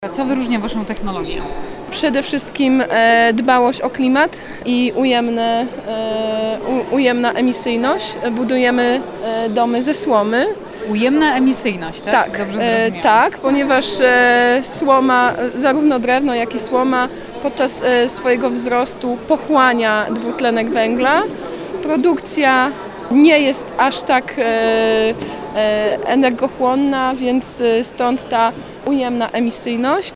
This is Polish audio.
Co wyróżnia Waszą technologię? Przede wszystkim dbałość o klimat i ujemna emisyjność. Budujemy domy ze słomy. Ujemna emisyjność, tak? Tak, Dobrze zrozumiałam. tak, ponieważ słoma, zarówno drewno, jak i słoma podczas swojego wzrostu pochłania dwutlenek węgla. Produkcja nie jest aż tak energochłonna, więc stąd ta ujemna emisyjność.